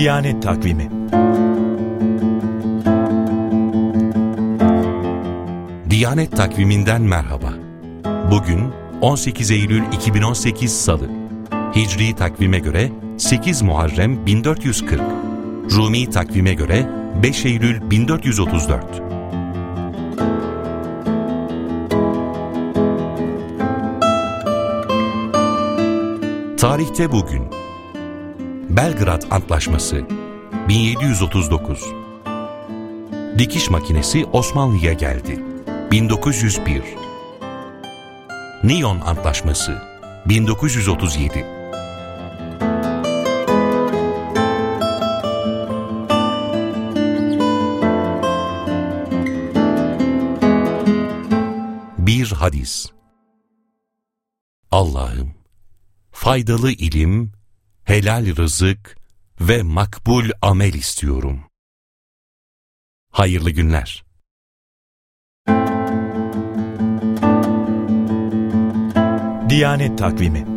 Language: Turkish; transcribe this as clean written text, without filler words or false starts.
Diyanet Takvimi. Diyanet Takvimi'nden merhaba. Bugün 18 Eylül 2018 Salı. Hicri takvime göre 8 Muharrem 1440. Rumi takvime göre 5 Eylül 1434. Tarihte bugün. Belgrad Antlaşması 1739. Dikiş makinesi Osmanlı'ya geldi 1901. Nyon Antlaşması 1937. Bir hadis. Allah'ım, faydalı ilim, helal rızık ve makbul amel istiyorum. Hayırlı günler. Diyanet Takvimi.